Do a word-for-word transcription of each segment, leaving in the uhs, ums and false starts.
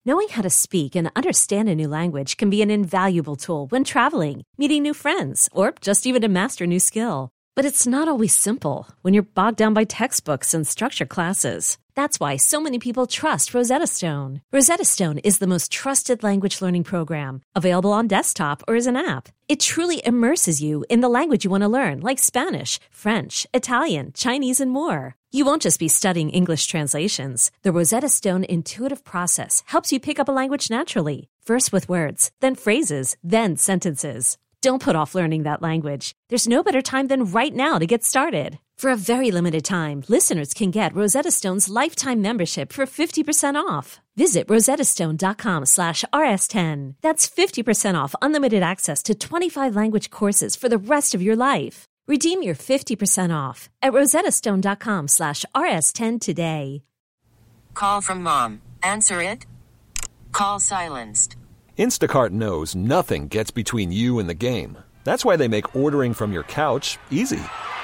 Knowing how to speak and understand a new language can be an invaluable tool when traveling, meeting new friends, or just even to master a new skill. But it's not always simple when you're bogged down by textbooks and structured classes. That's why so many people trust Rosetta Stone. Rosetta Stone is the most trusted language learning program, available on desktop or as an app. It truly immerses you in the language you want to learn, like Spanish, French, Italian, Chinese, and more. You won't just be studying English translations. The Rosetta Stone intuitive process helps you pick up a language naturally, first with words, then phrases, then sentences. Don't put off learning that language. There's no better time than right now to get started. For a very limited time, listeners can get Rosetta Stone's lifetime membership for fifty percent off. Visit rosettastone.com slash rs10. That's fifty percent off unlimited access to twenty-five language courses for the rest of your life. Redeem your fifty percent off at rosettastone.com slash rs10 today. Call from mom. Answer it. Call silenced. Instacart knows nothing gets between you and the game. That's why they make ordering from your couch easy.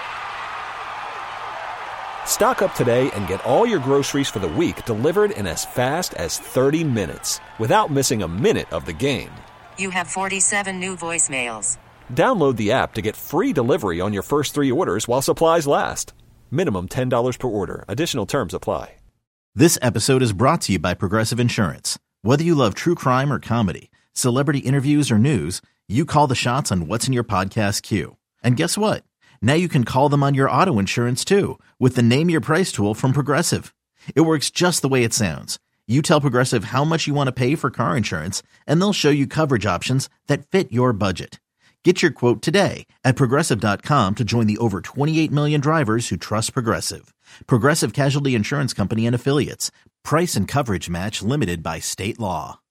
Stock up today and get all your groceries for the week delivered in as fast as thirty minutes without missing a minute of the game. You have forty-seven new voicemails. Download the app to get free delivery on your first three orders while supplies last. Minimum ten dollars per order. Additional terms apply. This episode is brought to you by Progressive Insurance. Whether you love true crime or comedy, celebrity interviews or news, you call the shots on what's in your podcast queue. And guess what? Now you can call them on your auto insurance too with the Name Your Price tool from Progressive. It works just the way it sounds. You tell Progressive how much you want to pay for car insurance, and they'll show you coverage options that fit your budget. Get your quote today at Progressive dot com to join the over twenty-eight million drivers who trust Progressive. Progressive Casualty Insurance Company and Affiliates. Price and coverage match limited by state law.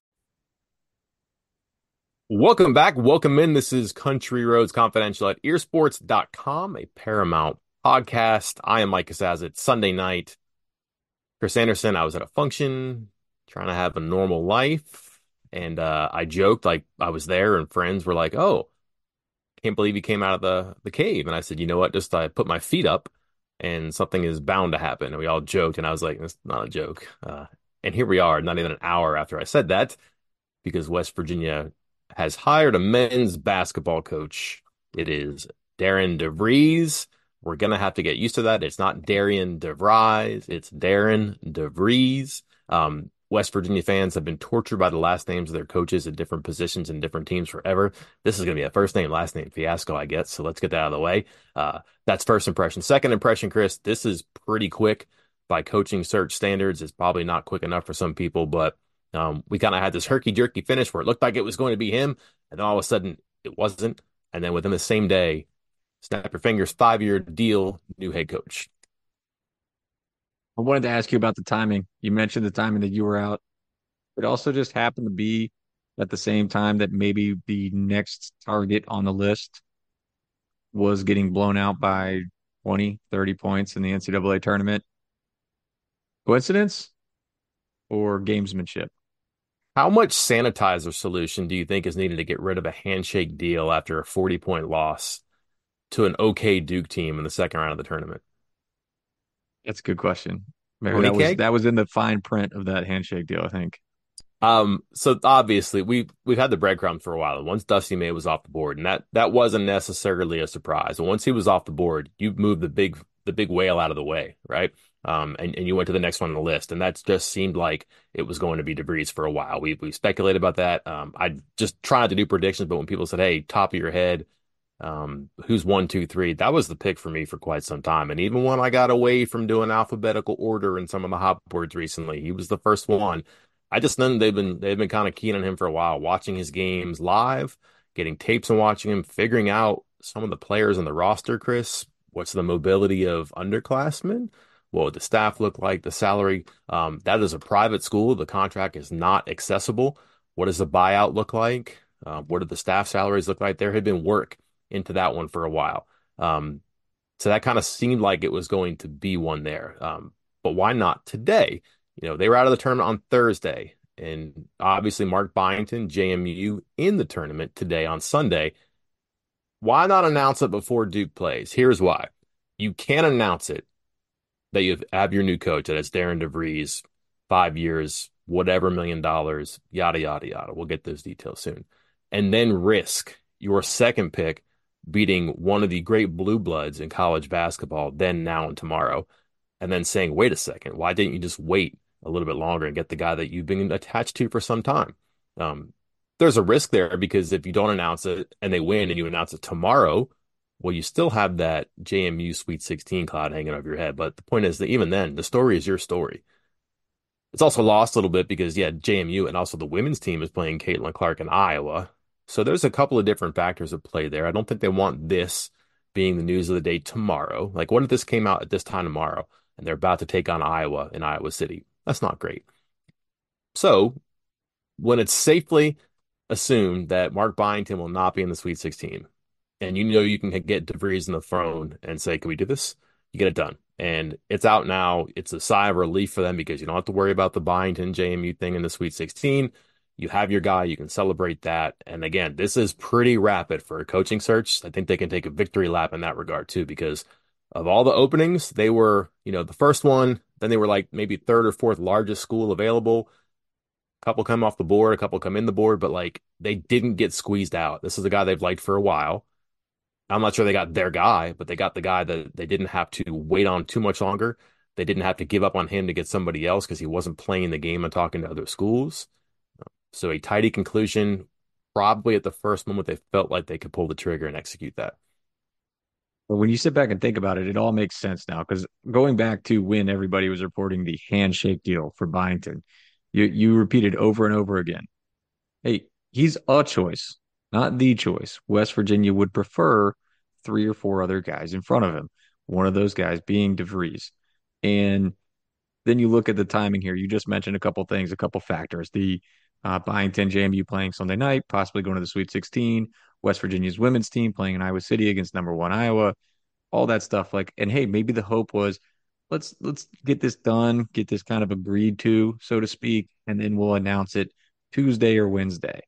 Welcome back. Welcome in. This is Country Roads Confidential at earsports dot com, a Paramount podcast. I am Mike Casaz. It's Sunday night. Chris Anderson, I was at a function trying to have a normal life. And uh, I joked like I was there and friends were like, oh, can't believe he came out of the, the cave. And I said, you know what? Just I put my feet up and something is bound to happen. And we all joked. And I was like, it's not a joke. Uh, and here we are, not even an hour after I said that, because West Virginia has hired a men's basketball coach. It is Darren DeVries. We're going to have to get used to that. It's not Darian DeVries. It's Darren DeVries. Um, West Virginia fans have been tortured by the last names of their coaches at different positions and different teams forever. This is going to be a first name, last name fiasco, I guess. So let's get that out of the way. Uh, that's first impression. Second impression, Chris, this is pretty quick by coaching search standards. It's probably not quick enough for some people, but um, we kind of had this herky-jerky finish where it looked like it was going to be him, and then all of a sudden it wasn't. And then within the same day, snap your fingers, five-year deal, new head coach. I wanted to ask you about the timing. You mentioned the timing that you were out. It also just happened to be at the same time that maybe the next target on the list was getting blown out by twenty, thirty points in the N C double A tournament. Coincidence or gamesmanship? How much sanitizer solution do you think is needed to get rid of a handshake deal after a forty-point loss to an OK Duke team in the second round of the tournament? That's a good question. Maybe that was, that was in the fine print of that handshake deal, I think. Um, so obviously we we've had the breadcrumbs for a while. Once Dusty May was off the board, and that that wasn't necessarily a surprise. And once he was off the board, you moved the big the big whale out of the way, right? Um, and, and you went to the next one on the list, and that just seemed like it was going to be DeVries for a while. We we speculated about that. Um, I just tried to do predictions, but when people said, "Hey, top of your head, um, who's one, two, three?" That was the pick for me for quite some time. And even when I got away from doing alphabetical order in some of the hot boards recently, he was the first one. I just know they've been they've been kind of keen on him for a while, watching his games live, getting tapes and watching him, figuring out some of the players on the roster. Chris, what's the mobility of underclassmen? What would the staff look like? The salary? Um, that is a private school. The contract is not accessible. What does the buyout look like? Uh, what do the staff salaries look like? There had been work into that one for a while. Um, so that kind of seemed like it was going to be one there. Um, but why not today? You know, they were out of the tournament on Thursday, and obviously Mark Byington, J M U, in the tournament today on Sunday. Why not announce it before Duke plays? Here's why. You can't announce it that you have your new coach, that it's Darren DeVries, five years, whatever million dollars, yada, yada, yada. We'll get those details soon. And then risk your second pick beating one of the great blue bloods in college basketball, then, now, and tomorrow, and then saying, wait a second, why didn't you just wait a little bit longer and get the guy that you've been attached to for some time? Um, there's a risk there because if you don't announce it and they win and you announce it tomorrow, well, you still have that J M U Sweet sixteen cloud hanging over your head. But the point is that even then, the story is your story. It's also lost a little bit because, yeah, J M U and also the women's team is playing Caitlin Clark in Iowa. So there's a couple of different factors at play there. I don't think they want this being the news of the day tomorrow. Like, what if this came out at this time tomorrow and they're about to take on Iowa in Iowa City? That's not great. So when it's safely assumed that Mark Byington will not be in the Sweet sixteen, and you know you can get DeVries on the phone and say, can we do this? You get it done. And it's out now. It's a sigh of relief for them because you don't have to worry about the Byington J M U thing in the Sweet sixteen. You have your guy. You can celebrate that. And again, this is pretty rapid for a coaching search. I think they can take a victory lap in that regard too, because of all the openings, they were, you know, the first one, then they were like maybe third or fourth largest school available. A couple come off the board, a couple come in the board, but like they didn't get squeezed out. This is a guy they've liked for a while. I'm not sure they got their guy, but they got the guy that they didn't have to wait on too much longer. They didn't have to give up on him to get somebody else because he wasn't playing the game and talking to other schools. So a tidy conclusion, probably at the first moment they felt like they could pull the trigger and execute that. But when you sit back and think about it, it all makes sense now, because going back to when everybody was reporting the handshake deal for Byington, you, you repeated over and over again, hey, he's a choice. Not the choice. West Virginia would prefer three or four other guys in front of him. One of those guys being DeVries. And then you look at the timing here. You just mentioned a couple things, a couple factors. The uh, Byington J M U playing Sunday night, possibly going to the Sweet sixteen. West Virginia's women's team playing in Iowa City against number one Iowa. All that stuff. Like, and hey, maybe the hope was let's let's get this done, get this kind of agreed to, so to speak, and then we'll announce it Tuesday or Wednesday.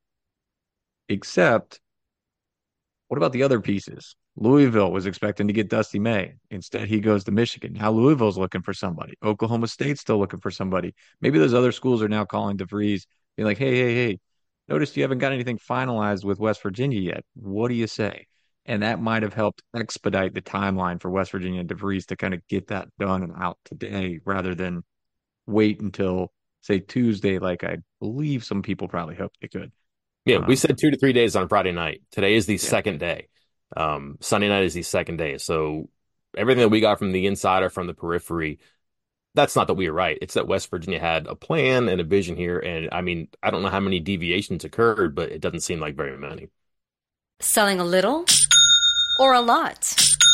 Except, what about the other pieces? Louisville was expecting to get Dusty May. Instead, he goes to Michigan. Now Louisville's looking for somebody. Oklahoma State's still looking for somebody. Maybe those other schools are now calling DeVries, being like, hey, hey, hey, notice you haven't got anything finalized with West Virginia yet. What do you say? And that might have helped expedite the timeline for West Virginia and DeVries to kind of get that done and out today rather than wait until, say, Tuesday, like I believe some people probably hoped they could. Yeah, Um, we said two to three days on Friday night. Today is the Yeah. second day. Um, Sunday night is the second day. So everything that we got from the insider, from the periphery, that's not that we were right. It's that West Virginia had a plan and a vision here. And I mean, I don't know how many deviations occurred, but it doesn't seem like very many. Selling a little or a lot?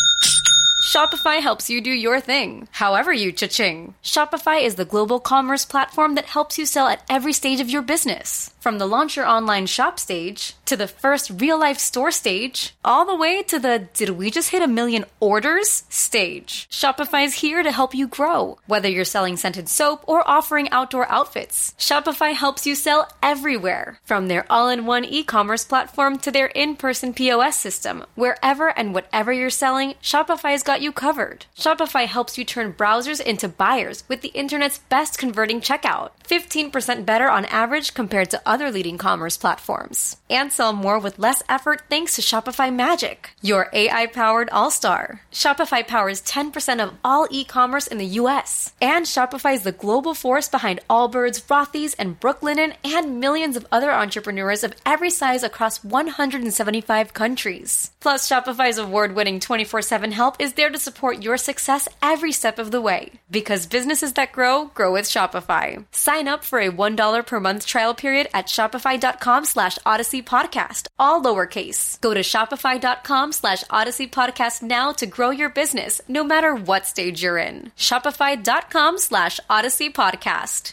Shopify helps you do your thing, however you cha-ching. Shopify is the global commerce platform that helps you sell at every stage of your business. From the launch your online shop stage, to the first real-life store stage, all the way to the did we just hit a million orders stage. Shopify's here to help you grow. Whether you're selling scented soap or offering outdoor outfits, Shopify helps you sell everywhere. From their all-in-one e-commerce platform to their in-person P O S system, wherever and whatever you're selling, Shopify's got you covered. Shopify helps you turn browsers into buyers with the internet's best converting checkout. fifteen percent better on average compared to other leading commerce platforms. And sell more with less effort thanks to Shopify Magic, your A I-powered all-star. Shopify powers ten percent of all e-commerce in the U S. And Shopify is the global force behind Allbirds, Rothy's, and Brooklinen, and millions of other entrepreneurs of every size across one hundred seventy-five countries. Plus, Shopify's award-winning twenty-four seven help is there to support your success every step of the way. Because businesses that grow, grow with Shopify. Sign up for a one dollar per month trial period at shopify.com slash Odyssey Podcast, all lowercase. Go to shopify.com slash Odyssey Podcast now to grow your business, no matter what stage you're in. Shopify.com slash Odyssey Podcast.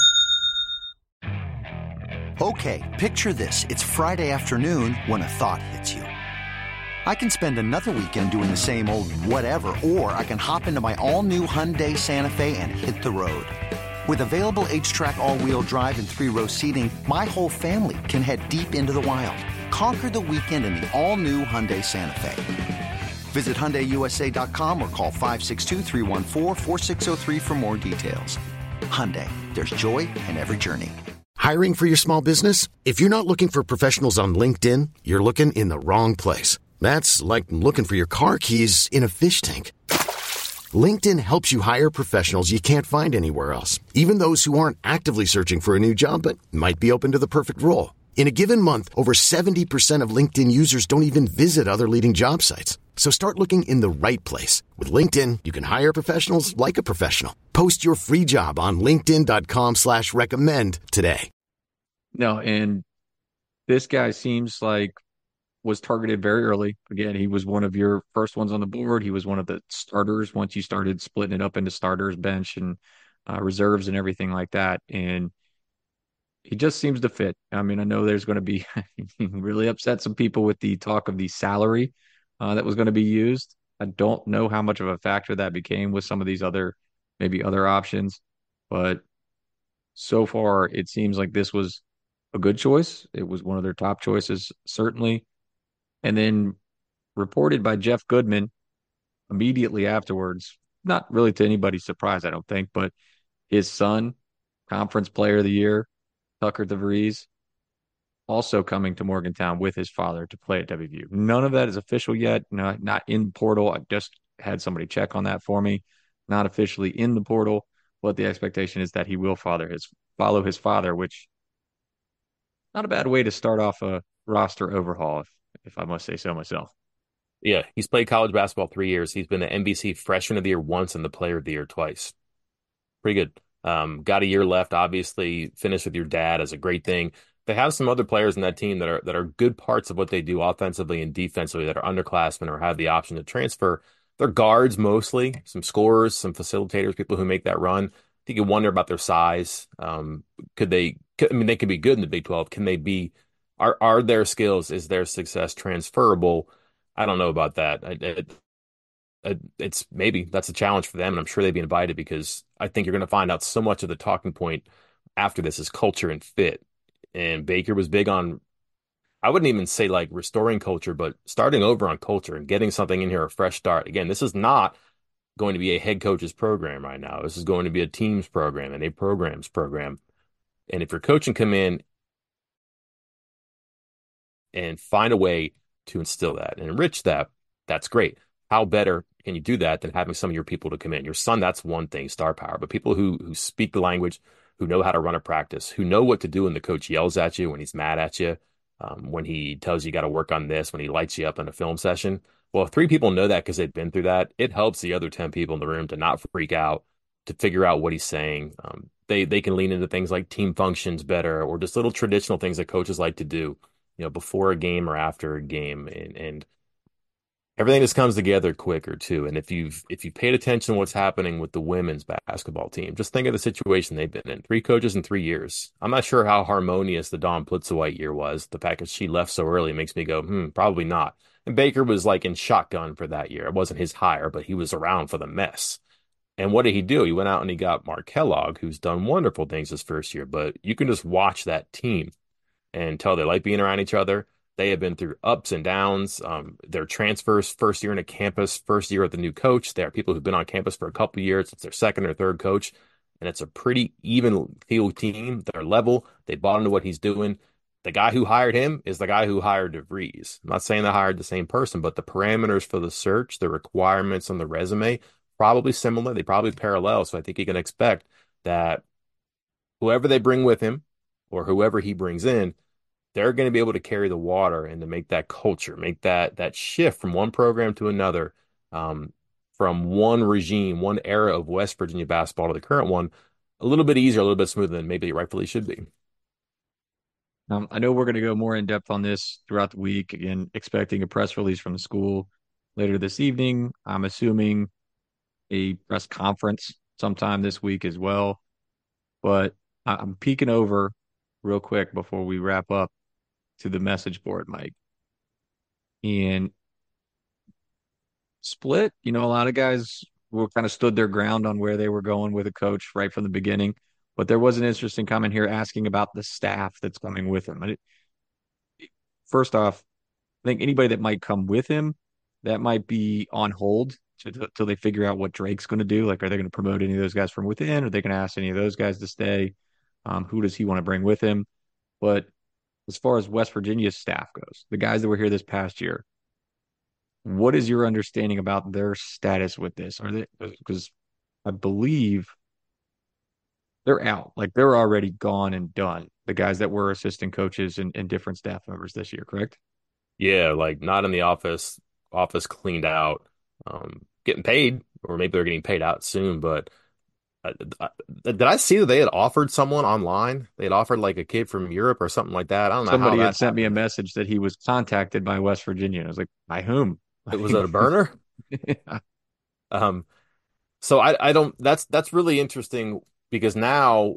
Okay, picture this. It's Friday afternoon when a thought hits you. I can spend another weekend doing the same old whatever, or I can hop into my all-new Hyundai Santa Fe and hit the road. With available H-Track all-wheel drive and three-row seating, my whole family can head deep into the wild. Conquer the weekend in the all-new Hyundai Santa Fe. Visit Hyundai U S A dot com or call five six two, three one four, four six zero three for more details. Hyundai, there's joy in every journey. Hiring for your small business? If you're not looking for professionals on LinkedIn, you're looking in the wrong place. That's like looking for your car keys in a fish tank. LinkedIn helps you hire professionals you can't find anywhere else, even those who aren't actively searching for a new job but might be open to the perfect role. In a given month, over seventy percent of LinkedIn users don't even visit other leading job sites. So start looking in the right place. With LinkedIn, you can hire professionals like a professional. Post your free job on linkedin.com slash recommend today. No, and this guy seems like was targeted very early. Again, he was one of your first ones on the board. He was one of the starters once you started splitting it up into starters, bench, and uh, reserves and everything like that. And he just seems to fit. I mean, I know there's going to be really upset some people with the talk of the salary uh, that was going to be used. I don't know how much of a factor that became with some of these other, maybe other options, but so far it seems like this was a good choice. It was one of their top choices, certainly. And then reported by Jeff Goodman immediately afterwards, not really to anybody's surprise, I don't think, but his son, Conference Player of the Year, Tucker DeVries, also coming to Morgantown with his father to play at W V U. None of that is official yet. No, not in the portal. I just had somebody check on that for me. Not officially in the portal, but the expectation is that he will father his follow his father, which not a bad way to start off a roster overhaul, if, if I must say so myself. Yeah, he's played college basketball three years. He's been the N B C Freshman of the Year once and the Player of the Year twice. Pretty good. Um, got a year left, obviously. Finished with your dad is a great thing. They have some other players in that team that are that are good parts of what they do offensively and defensively that are underclassmen or have the option to transfer. They're guards mostly, some scorers, some facilitators, people who make that run. I think you wonder about their size. Um, could they? Could, I mean, they could be good in the Big twelve. Can they be? Are are their skills? Is their success transferable? I don't know about that. I, it, it, it's maybe that's a challenge for them, and I'm sure they'd be invited because I think you're going to find out so much of the talking point after this is culture and fit. And Baker was big on, I wouldn't even say like restoring culture, but starting over on culture and getting something in here, a fresh start. Again, this is not going to be a head coach's program right now. This is going to be a team's program and a program's program. And if your coach can come in and find a way to instill that and enrich that, that's great. How better can you do that than having some of your people to come in? Your son, that's one thing, star power, but people who who speak the language, who know how to run a practice, who know what to do when the coach yells at you, when he's mad at you, um, when he tells you you got to work on this, when he lights you up in a film session. Well, if three people know that because they've been through that, it helps the other ten people in the room to not freak out, to figure out what he's saying. Um, they they can lean into things like team functions better or just little traditional things that coaches like to do, you know, before a game or after a game. And, and everything just comes together quicker too. And if you've if you paid attention to what's happening with the women's basketball team, just think of the situation they've been in. Three coaches in three years. I'm not sure how harmonious the Dawn Plitzowite year was. The fact that she left so early makes me go, hmm, probably not. And Baker was like in shotgun for that year. It wasn't his hire, but he was around for the mess. And what did he do? He went out and he got Mark Kellogg, who's done wonderful things his first year. But you can just watch that team and tell they like being around each other. They have been through ups and downs. Um, their transfers, first year in a campus, first year with the new coach. They are people who've been on campus for a couple of years. It's their second or third coach. And it's a pretty even field team. They're level. They bought into what he's doing. The guy who hired him is the guy who hired DeVries. I'm not saying they hired the same person, but the parameters for the search, the requirements on the resume, probably similar. They probably parallel. So I think you can expect that whoever they bring with him or whoever he brings in, they're going to be able to carry the water and to make that culture, make that that shift from one program to another, um, from one regime, one era of West Virginia basketball to the current one, a little bit easier, a little bit smoother than maybe it rightfully should be. Um, I know we're going to go more in depth on this throughout the week. Again, expecting a press release from the school later this evening. I'm assuming a press conference sometime this week as well. But I'm peeking over real quick before we wrap up to the message board, Mike. And split, you know, a lot of guys were kind of stood their ground on where they were going with a coach right from the beginning. But there was an interesting comment here asking about the staff that's coming with him. It, first off, I think anybody that might come with him, that might be on hold until they figure out what Drake's going to do. Like, are they going to promote any of those guys from within? Are they going to ask any of those guys to stay? Um, who does he want to bring with him? But as far as West Virginia's staff goes, the guys that were here this past year, what is your understanding about their status with this? Are they, because I believe they're out, like they're already gone and done. The guys that were assistant coaches and, and different staff members this year, correct? Yeah, like not in the office, office cleaned out, um, getting paid, or maybe they're getting paid out soon. But I, I, did I see that they had offered someone online? They had offered like a kid from Europe or something like that. I don't know. Somebody how had that sent me a happened. message that he was contacted by West Virginia. I was like, by whom? It was at a burner. Yeah. Um, so I, I don't. That's that's really interesting because now,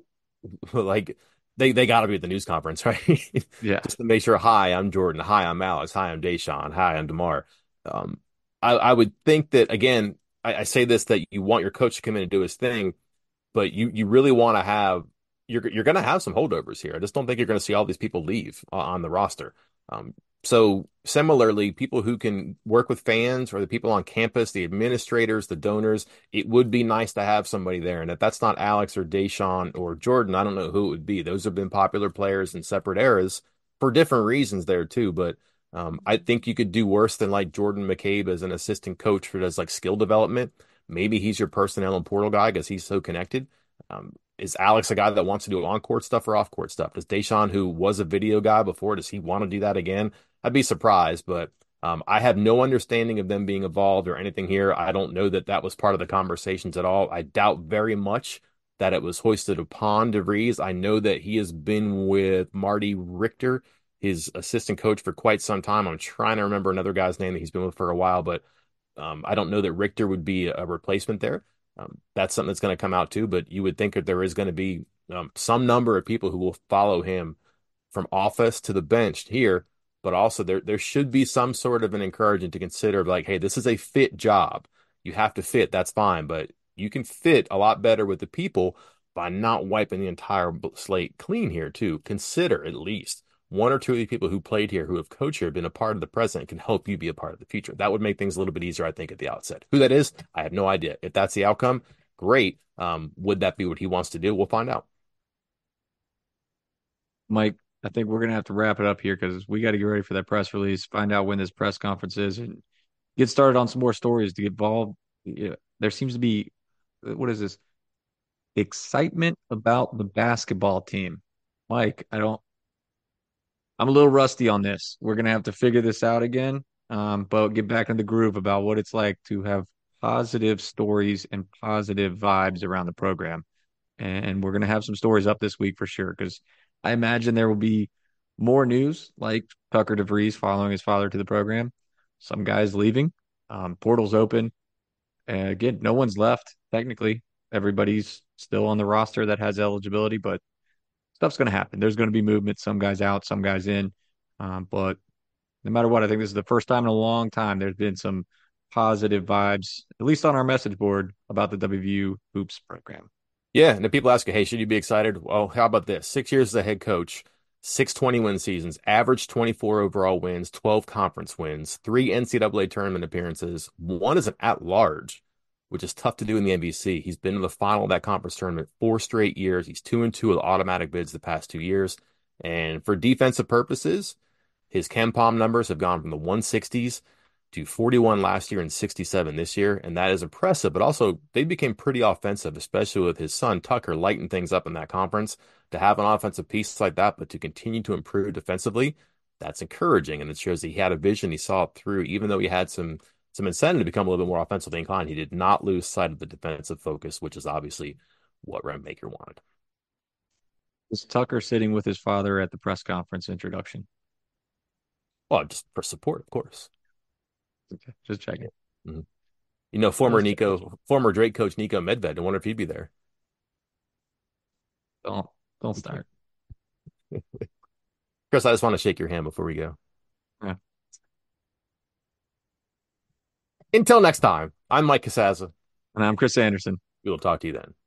like they they got to be at the news conference, right? Yeah. Just to make sure. Hi, I'm Jordan. Hi, I'm Alex. Hi, I'm Deshaun. Hi, I'm DeMar. Um, I I would think that again. I, I say this that you want your coach to come in and do his thing, but you you really want to have you're you're going to have some holdovers here. I just don't think you're going to see all these people leave uh, on the roster. Um, so similarly, people who can work with fans or the people on campus, the administrators, the donors, it would be nice to have somebody there. And if that's not Alex or Deshaun or Jordan, I don't know who it would be. Those have been popular players in separate eras for different reasons there too. But um, I think you could do worse than like Jordan McCabe as an assistant coach who does like skill development. Maybe he's your personnel and portal guy because he's so connected. Um, is Alex a guy that wants to do on-court stuff or off-court stuff? Does Deshaun, who was a video guy before, does he want to do that again? I'd be surprised, but um, I have no understanding of them being involved or anything here. I don't know that that was part of the conversations at all. I doubt very much that it was hoisted upon DeVries. I know that he has been with Marty Richter, his assistant coach, for quite some time. I'm trying to remember another guy's name that he's been with for a while, but um, I don't know that Richter would be a replacement there. Um, that's something that's going to come out too, but you would think that there is going to be um, some number of people who will follow him from office to the bench here, but also there there should be some sort of an encouragement to consider like, hey, this is a fit job. You have to fit, that's fine, but you can fit a lot better with the people by not wiping the entire slate clean here too. Consider at least one or two of the people who played here, who have coached here, been a part of the present, can help you be a part of the future. That would make things a little bit easier, I think, at the outset. Who that is, I have no idea. If that's the outcome, great. Um, would that be what he wants to do? We'll find out. Mike, I think we're going to have to wrap it up here because we got to get ready for that press release, find out when this press conference is, and get started on some more stories to get involved. Yeah, there seems to be, what is this? Excitement about the basketball team. Mike, I don't, I'm a little rusty on this. We're going to have to figure this out again, um, but get back in the groove about what it's like to have positive stories and positive vibes around the program. And we're going to have some stories up this week for sure, because I imagine there will be more news like Tucker DeVries following his father to the program, some guys leaving, um, portals open. And again, no one's left. Technically, everybody's still on the roster that has eligibility, but stuff's going to happen. There's going to be movement, some guys out, some guys in. Um, but no matter what, I think this is the first time in a long time there's been some positive vibes, at least on our message board, about the W V U Hoops program. Yeah, and if people ask you, hey, should you be excited? Well, how about this? Six years as a head coach, six twenty-win seasons, average twenty-four overall wins, twelve conference wins, three N C double A tournament appearances, one is an at-large, which is tough to do in the N B C. He's been in the final of that conference tournament four straight years. He's two and two with automatic bids the past two years. And for defensive purposes, his KenPom numbers have gone from the one sixties to forty-one last year and sixty-seven this year. And that is impressive, but also they became pretty offensive, especially with his son Tucker lighting things up in that conference. To have an offensive piece like that, but to continue to improve defensively, that's encouraging. And it shows that he had a vision. He saw it through, even though he had some some incentive to become a little bit more offensively inclined. He did not lose sight of the defensive focus, which is obviously what Rem Baker wanted. Was Tucker sitting with his father at the press conference introduction? Well, just for support, of course. Okay, just checking. Mm-hmm. You know, former Nico, former Drake coach Nico Medved. I wonder if he'd be there. Don't don't start, Chris. I just want to shake your hand before we go. Yeah. Until next time, I'm Mike Casazza. And I'm Chris Anderson. We will talk to you then.